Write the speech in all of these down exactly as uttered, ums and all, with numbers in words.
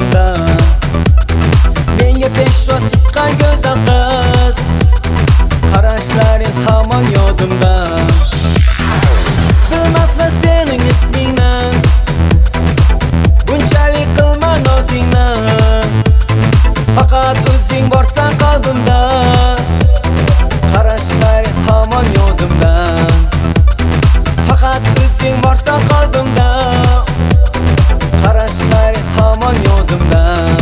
yodimda. Menga peshvo siqqan go'zal qiz, qarashlaring hamon yodimda. Bilmasman sening ismingni, bunchalik qilma nozingni. Faqat o'zing borsan qalbimda, qarashlaring hamon yodimda. Faqat o'zing borsan qalbimda, qarashlaring hamon yodimda.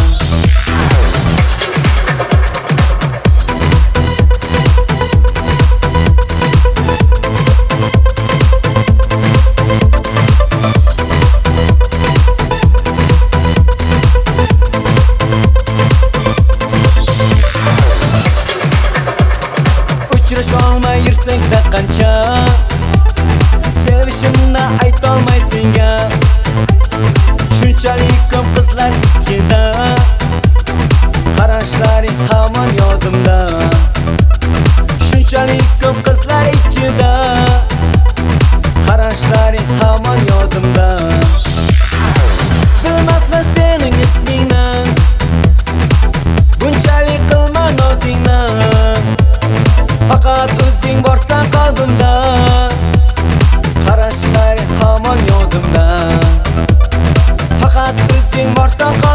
Uchrasholmay yursang-da qancha, sevishimni aytolmay senga. Shunchalik ko'p qizlar ichida, qarashlaring hamon yodimda. Shunchalik ko'p qizlar ichida, qarashlaring hamon yodimda. Bilmasman sening ismingni, bunchalik qilma nozingni. Faqat o'zing borsan qalbimda, qarashlaring hamon yodimda. Faqat o'zing borsan